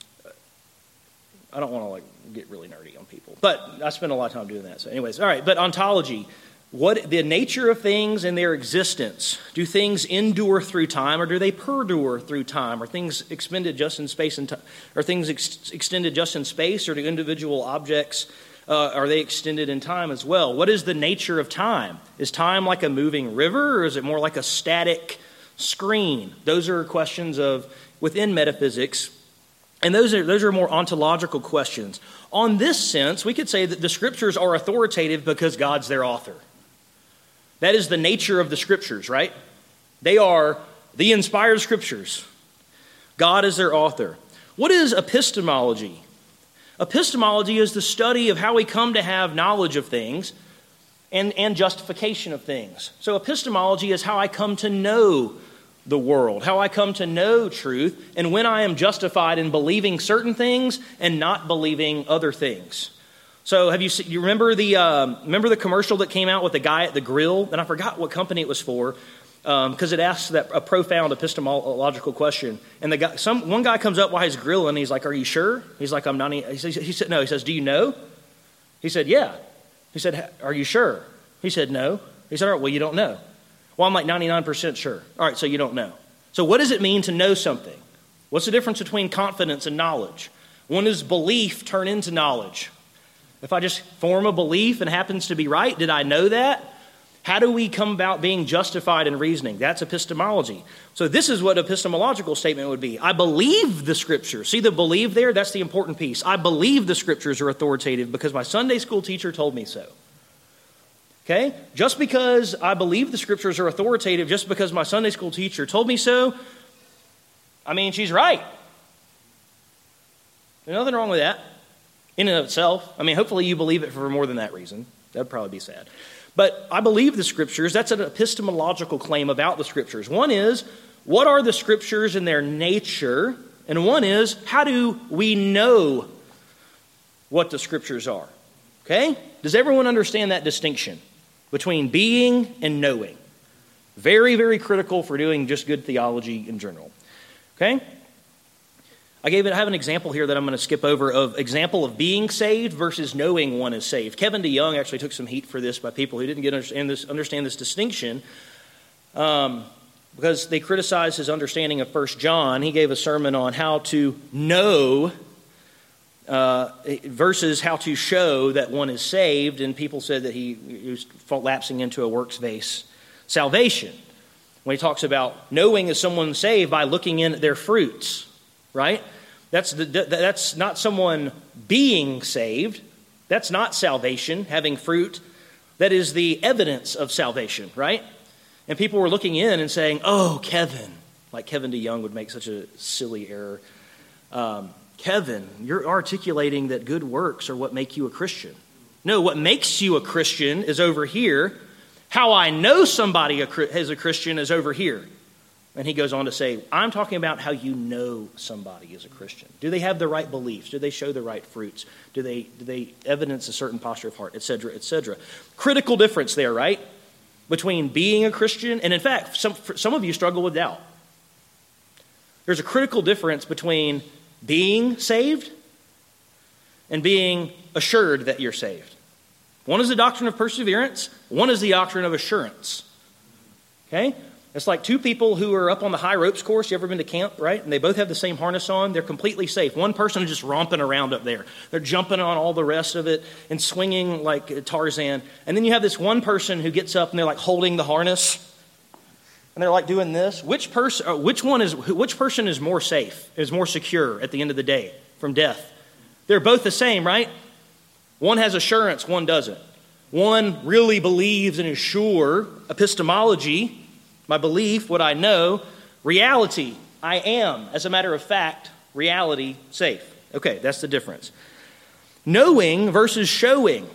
Speaker 1: I don't want to like get really nerdy on people, but I spend a lot of time doing that. So anyways, all right, but ontology, what the nature of things and their existence. Do things endure through time, or do they perdure through time? Are things expended just in space and time? Are things ex- extended just in space, or do individual objects, uh, are they extended in time as well? What is the nature of time? Is time like a moving river, or is it more like a static screen? Those are questions of within metaphysics. And those are those are more ontological questions. On this sense, we could say that the Scriptures are authoritative because God's their author. That is the nature of the Scriptures, right? They are the inspired Scriptures. God is their author. What is epistemology? Epistemology is the study of how we come to have knowledge of things and, and justification of things. So epistemology is how I come to know the world, how I come to know truth, and when I am justified in believing certain things and not believing other things. So have you seen, you remember the um, remember the commercial that came out with the guy at the grill? And I forgot what company it was for, because um, it asks that a profound epistemological question. And the guy, some one guy comes up while he's grilling, and he's like, "Are you sure?" He's like, "I'm not." He, says, he said, "No." He says, "Do you know?" He said, "Yeah." He said, "Are you sure?" He said, "No." He said, "All right, well, you don't know." Well, I'm like ninety-nine percent sure. All right, so you don't know. So what does it mean to know something? What's the difference between confidence and knowledge? When does belief turn into knowledge? If I just form a belief and happens to be right, did I know that? How do we come about being justified in reasoning? That's epistemology. So this is what epistemological statement would be. I believe the Scriptures. See the believe there? That's the important piece. I believe the Scriptures are authoritative because my Sunday school teacher told me so. Okay? Just because I believe the Scriptures are authoritative, just because my Sunday school teacher told me so, I mean, she's right. There's nothing wrong with that in and of itself. I mean, hopefully you believe it for more than that reason. That would probably be sad. But I believe the Scriptures. That's an epistemological claim about the Scriptures. One is, what are the Scriptures in their nature? And one is, how do we know what the Scriptures are? Okay? Does everyone understand that distinction between being and knowing? Very, very critical for doing just good theology in general. Okay? I gave it, I have an example here that I'm going to skip over of example of being saved versus knowing one is saved. Kevin DeYoung actually took some heat for this by people who didn't get understand this, understand this distinction um, because they criticized his understanding of First John. He gave a sermon on how to know uh, versus how to show that one is saved, and people said that he, he was lapsing into a works-based salvation. When he talks about knowing is someone saved by looking in at their fruits. Right? That's the, that's not someone being saved. That's not salvation, having fruit. That is the evidence of salvation, right? And people were looking in and saying, oh, Kevin. Like Kevin DeYoung would make such a silly error. Um, Kevin, you're articulating that good works are what make you a Christian. No, what makes you a Christian is over here. How I know somebody is a Christian is over here. And he goes on to say, I'm talking about how you know somebody is a Christian. Do they have the right beliefs? Do they show the right fruits? Do they do they evidence a certain posture of heart, et cetera, et cetera? Critical difference there, right? Between being a Christian, and in fact, some, some of you struggle with doubt. There's a critical difference between being saved and being assured that you're saved. One is the doctrine of perseverance. One is the doctrine of assurance. Okay? It's like two people who are up on the high ropes course. You ever been to camp, right? And they both have the same harness on. They're completely safe. One person is just romping around up there. They're jumping on all the rest of it and swinging like Tarzan. And then you have this one person who gets up and they're like holding the harness. And they're like doing this. Which person, which one is, which person is more safe, is more secure at the end of the day from death? They're both the same, right? One has assurance, one doesn't. One really believes and is sure, epistemology, my belief, what I know. Reality, I am, as a matter of fact, reality, safe. Okay, that's the difference. Knowing versus showing.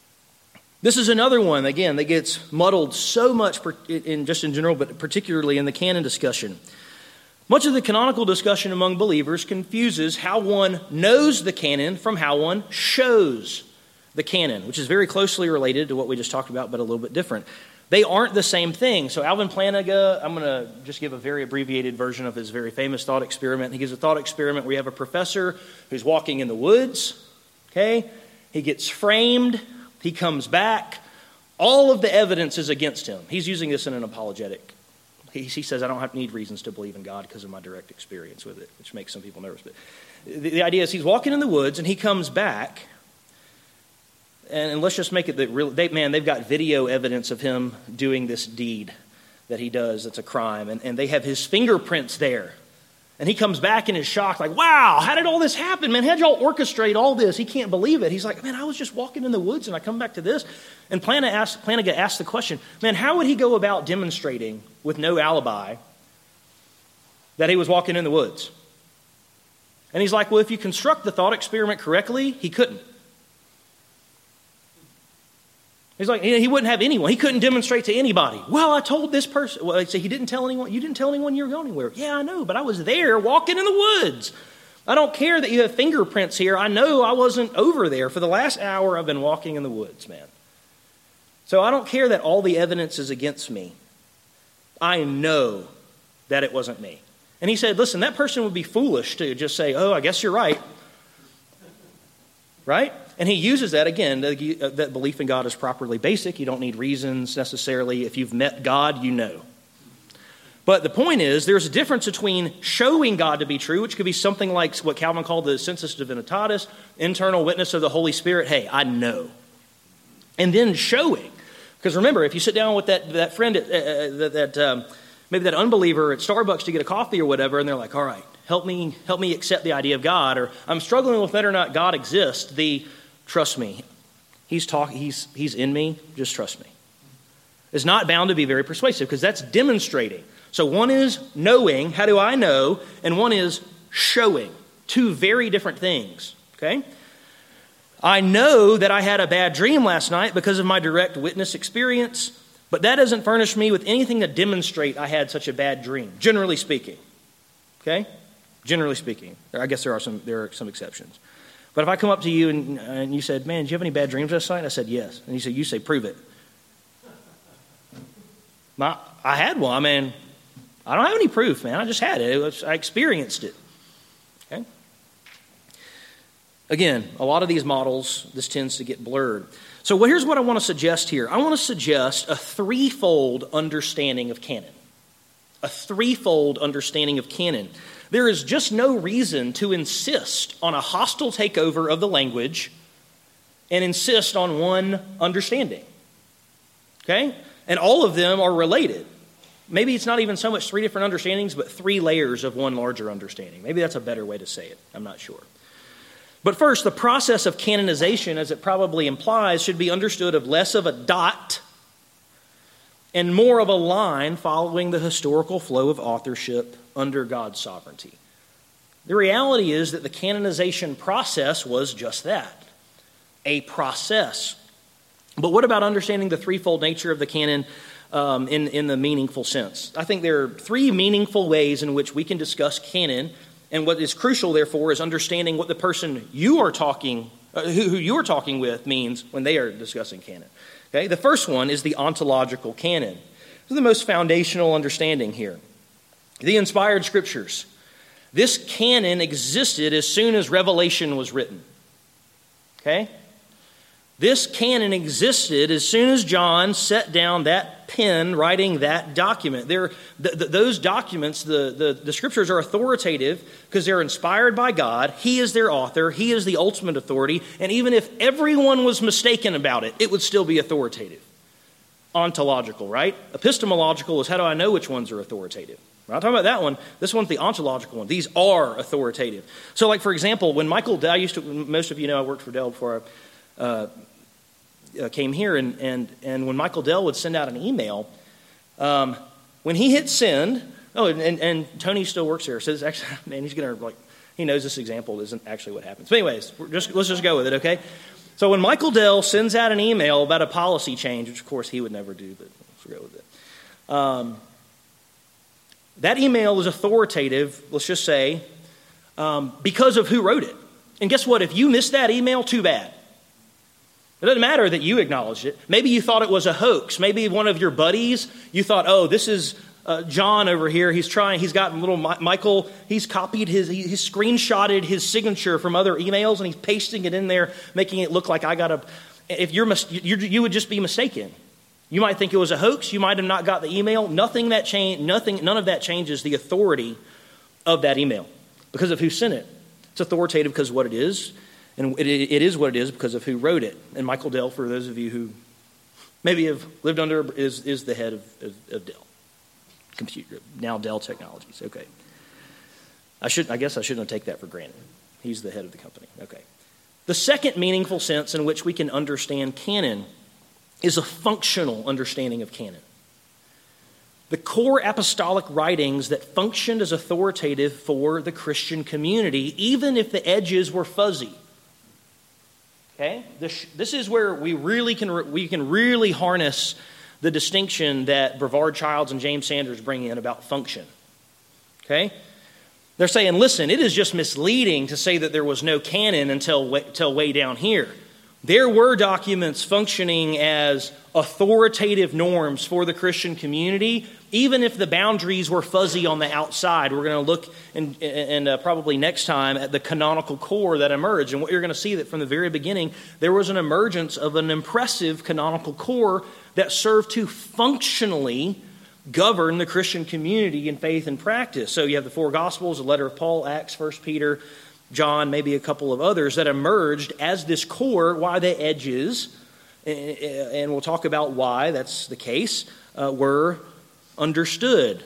Speaker 1: This is another one, again, that gets muddled so much in just in general, but particularly in the canon discussion. Much of the canonical discussion among believers confuses how one knows the canon from how one shows the canon, which is very closely related to what we just talked about, but a little bit different. They aren't the same thing. So Alvin Plantinga, I'm going to just give a very abbreviated version of his very famous thought experiment. He gives a thought experiment where you have a professor who's walking in the woods. Okay? He gets framed. He comes back. All of the evidence is against him. He's using this in an apologetic. He, he says, I don't have, need reasons to believe in God because of my direct experience with it, which makes some people nervous. But the, the idea is he's walking in the woods and he comes back. And, and let's just make it that real. They, man, they've got video evidence of him doing this deed that he does. That's a crime, and, and they have his fingerprints there. And he comes back and is shocked, like, "Wow, how did all this happen, man? How'd y'all orchestrate all this?" He can't believe it. He's like, "Man, I was just walking in the woods, and I come back to this." And Plantinga asked, Plantinga asked the question, "Man, how would he go about demonstrating with no alibi that he was walking in the woods?" And he's like, "Well, if you construct the thought experiment correctly, he couldn't." He's like, he wouldn't have anyone. He couldn't demonstrate to anybody. Well, I told this person. Well, they say he didn't tell anyone. You didn't tell anyone you were going anywhere. Yeah, I know, but I was there walking in the woods. I don't care that you have fingerprints here. I know I wasn't over there. For the last hour, I've been walking in the woods, man. So I don't care that all the evidence is against me. I know that it wasn't me. And he said, listen, that person would be foolish to just say, oh, I guess you're right. Right? And he uses that, again, that belief in God is properly basic. You don't need reasons necessarily. If you've met God, you know. But the point is, there's a difference between showing God to be true, which could be something like what Calvin called the sensus divinitatis, internal witness of the Holy Spirit. Hey, I know. And then showing. Because remember, if you sit down with that, that friend, at, uh, that um, maybe that unbeliever at Starbucks to get a coffee or whatever, and they're like, all right, help me, help me accept the idea of God, or I'm struggling with whether or not God exists, the trust me, he's talk, he's, he's in me, just trust me. It's not bound to be very persuasive because that's demonstrating. So one is knowing, how do I know? And one is showing. Two very different things, okay? I know that I had a bad dream last night because of my direct witness experience, but that doesn't furnish me with anything to demonstrate I had such a bad dream, generally speaking, okay? Generally speaking. I guess there are some, there are some exceptions. But if I come up to you and, and you said, man, did you have any bad dreams last night? I said, yes. And you said, you say, prove it. My, I had one. I mean, I don't have any proof, man. I just had it. it was, I experienced it. Okay? Again, a lot of these models, this tends to get blurred. So well, here's what I want to suggest here. I want to suggest a threefold understanding of canon. A threefold understanding of canon. There is just no reason to insist on a hostile takeover of the language and insist on one understanding. Okay? And all of them are related. Maybe it's not even so much three different understandings, but three layers of one larger understanding. Maybe that's a better way to say it. I'm not sure. But first, the process of canonization, as it probably implies, should be understood of less of a dot and more of a line following the historical flow of authorship under God's sovereignty. The reality is that the canonization process was just that, a process. But what about understanding the threefold nature of the canon um, in, in the meaningful sense? I think there are three meaningful ways in which we can discuss canon. And what is crucial, therefore, is understanding what the person you are talking, uh, who, who you are talking with means when they are discussing canon. Okay, the first one is the ontological canon. This is the most foundational understanding here. The inspired scriptures. This canon existed as soon as Revelation was written. Okay? This canon existed as soon as John set down that pen writing that document. There, th- th- those documents, the, the, the scriptures are authoritative because they're inspired by God. He is their author. He is the ultimate authority. And even if everyone was mistaken about it, it would still be authoritative. Ontological, right? Epistemological is how do I know which ones are authoritative? We're not talking about that one. This one's the ontological one. These are authoritative. So like, for example, when Michael Dell, I used to, most of you know I worked for Dell before I uh, Uh, came here, and, and and when Michael Dell would send out an email, um, when he hit send, oh, and, and, and Tony still works here, so it's actually, man, he's going to, like, he knows this example isn't actually what happens. But anyways, we're just let's just go with it, okay? So when Michael Dell sends out an email about a policy change, which of course he would never do, but let's go with it. Um, that email is authoritative, let's just say, um, because of who wrote it. And guess what? If you missed that email, too bad. It doesn't matter that you acknowledged it. Maybe you thought it was a hoax. Maybe one of your buddies, you thought, oh, this is uh, John over here. He's trying, he's got little Mi- Michael, he's copied his, he, he's screenshotted his signature from other emails and he's pasting it in there, making it look like I got a, if you're, you you would just be mistaken. You might think it was a hoax. You might have not got the email. Nothing that change, nothing, none of that changes the authority of that email because of who sent it. It's authoritative because of what it is. And it, it is what it is because of who wrote it. And Michael Dell, for those of you who maybe have lived under, is, is the head of, of, of Dell. Computer, now Dell Technologies. Okay. I should, I guess I shouldn't take that for granted. He's the head of the company. Okay. The second meaningful sense in which we can understand canon is a functional understanding of canon. The core apostolic writings that functioned as authoritative for the Christian community, even if the edges were fuzzy. Okay, this, this is where we really can we can really harness the distinction that Brevard Childs and James Sanders bring in about function. Okay, they're saying, listen, it is just misleading to say that there was no canon until until way down here. There were documents functioning as authoritative norms for the Christian community, even if the boundaries were fuzzy on the outside. We're going to look, in, and uh, probably next time, at the canonical core that emerged. And what you're going to see that from the very beginning, there was an emergence of an impressive canonical core that served to functionally govern the Christian community in faith and practice. So you have the four Gospels, the letter of Paul, Acts, First Peter, John, maybe a couple of others that emerged as this core. Why the edges, and we'll talk about why that's the case, uh, were understood.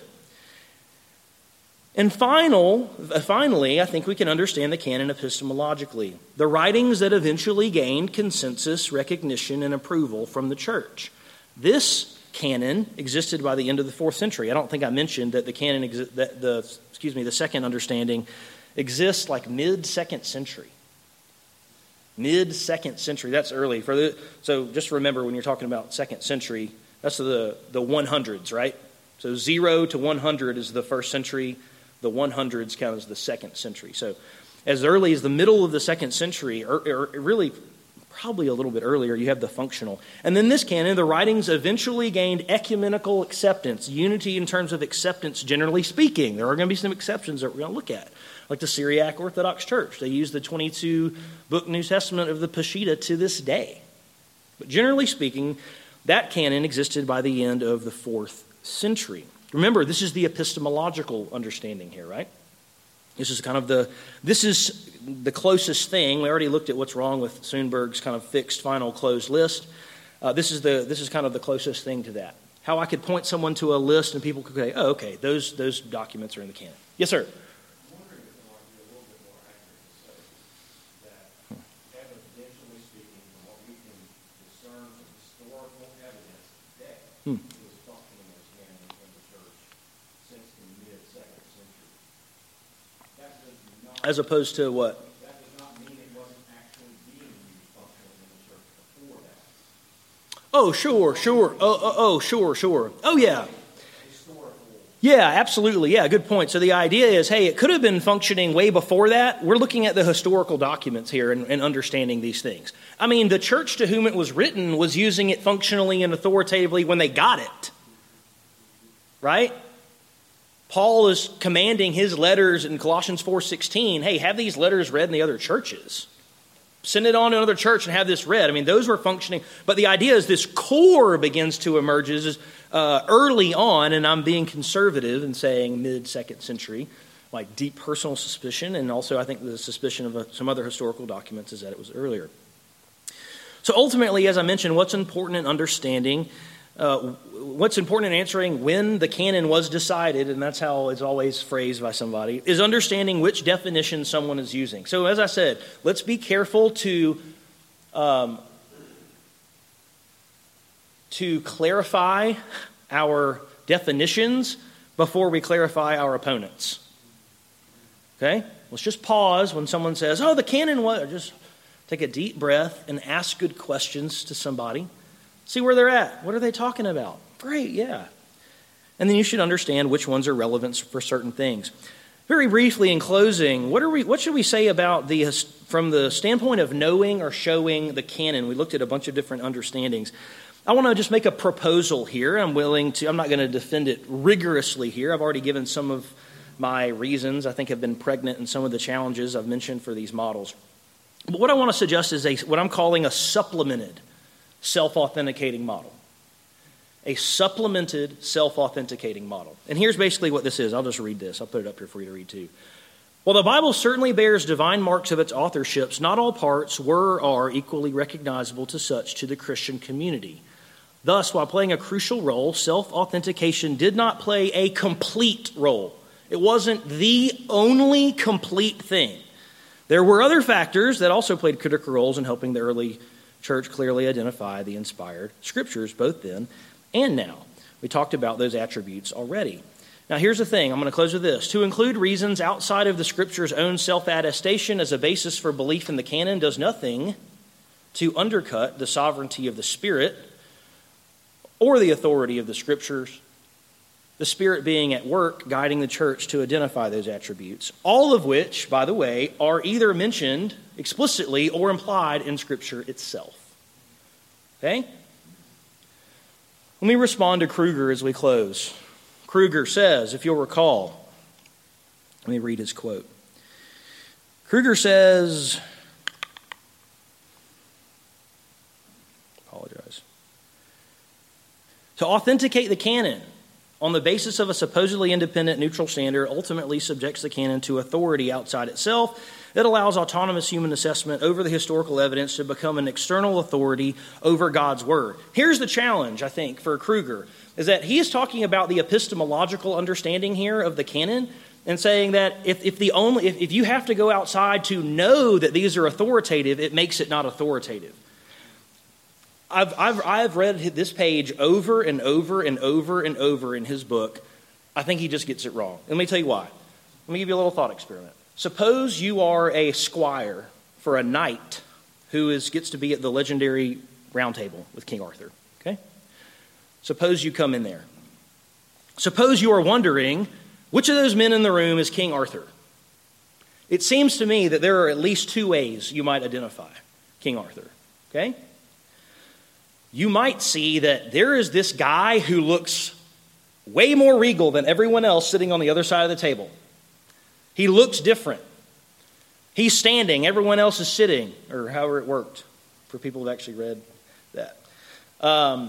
Speaker 1: And final, finally, I think we can understand the canon epistemologically. The writings that eventually gained consensus, recognition, and approval from the church. This canon existed by the end of the fourth century. I don't think I mentioned that the canon, exi- that the excuse me, the second understanding exists like mid-second century. Mid-second century. That's early. For the, so just remember when you're talking about second century, that's the, the hundreds, right? So zero to one hundred is the first century. The hundreds count as the second century. So as early as the middle of the second century, or, or really probably a little bit earlier, you have the functional. And then this canon, the writings eventually gained ecumenical acceptance, unity in terms of acceptance, generally speaking. There are going to be some exceptions that we're going to look at. like the Syriac Orthodox Church. They use the twenty-two book New Testament of the Peshitta to this day. But generally speaking, that canon existed by the end of the fourth century. Remember, this is the epistemological understanding here, right? This is kind of the, this is the closest thing. We already looked at what's wrong with Sundberg's kind of fixed, final, closed list. Uh, this is the, this is kind of the closest thing to that. How I could point someone to a list and people could say, oh, okay, those, those documents are in the canon. Yes, sir? Hmm. As opposed to what?
Speaker 4: That does not mean it wasn't actually being used functionally in the church before that.
Speaker 1: Oh, sure, sure. Oh, oh, oh, sure, sure. Oh, yeah. Yeah, absolutely. Yeah, good point. So the idea is, hey, it could have been functioning way before that. We're looking at the historical documents here and, and understanding these things. I mean, the church to whom it was written was using it functionally and authoritatively when they got it. Right? Paul is commanding his letters in Colossians four sixteen, hey, have these letters read in the other churches. Send it on to another church and have this read. I mean, those were functioning. But the idea is this core begins to emerge is, uh, early on, and I'm being conservative and saying mid-second century, like deep personal suspicion, and also I think the suspicion of uh, some other historical documents is that it was earlier. So ultimately, as I mentioned, what's important in understanding Uh, what's important in answering when the canon was decided, and that's how it's always phrased by somebody, is understanding which definition someone is using. So as I said, let's be careful to um, to clarify our definitions before we clarify our opponents. Okay? Let's just pause when someone says, oh, the canon was... Just take a deep breath and ask good questions to somebody. See where they're at. What are they talking about? Great, yeah. And then you should understand which ones are relevant for certain things. Very briefly in closing, what are we? What should we say about the, from the standpoint of knowing or showing the canon? We looked at a bunch of different understandings. I want to just make a proposal here. I'm willing to, I'm not going to defend it rigorously here. I've already given some of my reasons I think have been pregnant in some of the challenges I've mentioned for these models. But what I want to suggest is a, what I'm calling a supplemented self-authenticating model. A supplemented self-authenticating model. And here's basically what this is. I'll just read this. I'll put it up here for you to read too. While the Bible certainly bears divine marks of its authorships, not all parts were or are equally recognizable to such to the Christian community. Thus, while playing a crucial role, self-authentication did not play a complete role. It wasn't the only complete thing. There were other factors that also played critical roles in helping the early church clearly identify the inspired scriptures, both then and now. We talked about those attributes already. Now, here's the thing. I'm going to close with this. To include reasons outside of the scripture's own self-attestation as a basis for belief in the canon does nothing to undercut the sovereignty of the Spirit or the authority of the scriptures, the Spirit being at work guiding the church to identify those attributes, all of which, by the way, are either mentioned explicitly or implied in Scripture itself. Okay? Let me respond to Kruger as we close. Kruger says, if you'll recall, let me read his quote. Kruger says, apologize, to authenticate the canon on the basis of a supposedly independent neutral standard ultimately subjects the canon to authority outside itself. It allows autonomous human assessment over the historical evidence to become an external authority over God's word. Here's the challenge, I think, for Kruger, is that he is talking about the epistemological understanding here of the canon and saying that if, if the only if, if you have to go outside to know that these are authoritative, it makes it not authoritative. I've, I've, I've read this page over and over and over and over in his book. I think he just gets it wrong. Let me tell you why. Let me give you a little thought experiment. Suppose you are a squire for a knight who is gets to be at the legendary round table with King Arthur. Okay? Suppose you come in there. Suppose you are wondering, which of those men in the room is King Arthur? It seems to me that there are at least two ways you might identify King Arthur. Okay? You might see that there is this guy who looks way more regal than everyone else sitting on the other side of the table. He looks different. He's standing, everyone else is sitting, or however it worked for people who've actually read that. Um,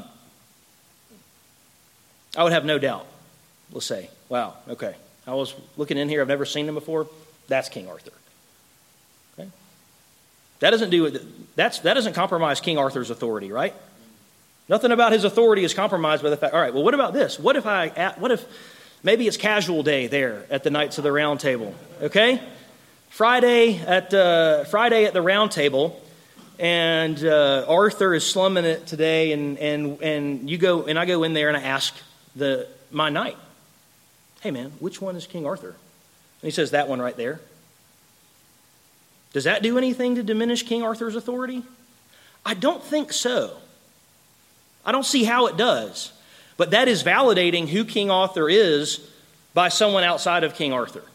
Speaker 1: I would have no doubt, let's say, wow, okay. I was looking in here, I've never seen him before. That's King Arthur. Okay? That doesn't do it. That's, that doesn't compromise King Arthur's authority, right? Nothing about his authority is compromised by the fact, all right, well, what about this? What if I, what if, maybe it's casual day there at the Knights of the Round Table, okay? Friday at, uh, Friday at the Round Table, and uh, Arthur is slumming it today, and, and, and you go, and I go in there and I ask the, my knight, hey man, which one is King Arthur? And he says, that one right there. Does that do anything to diminish King Arthur's authority? I don't think so. I don't see how it does. But that is validating who King Arthur is by someone outside of King Arthur.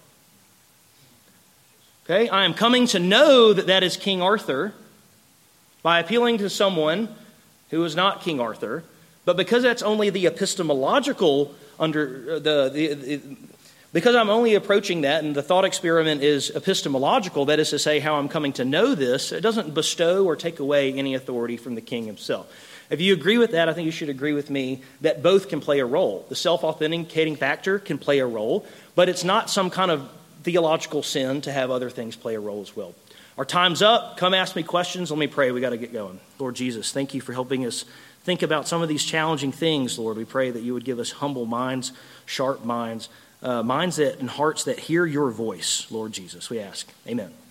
Speaker 1: Okay, I am coming to know that that is King Arthur by appealing to someone who is not King Arthur. But because that's only the epistemological under the, the, the because I'm only approaching that, and the thought experiment is epistemological, that is to say how I'm coming to know this, it doesn't bestow or take away any authority from the king himself. If you agree with that, I think you should agree with me that both can play a role. The self-authenticating factor can play a role, but it's not some kind of theological sin to have other things play a role as well. Our time's up. Come ask me questions. Let me pray. We got to get going. Lord Jesus, thank you for helping us think about some of these challenging things, Lord. We pray that you would give us humble minds, sharp minds, uh, minds that and hearts that hear your voice, Lord Jesus. We ask. Amen.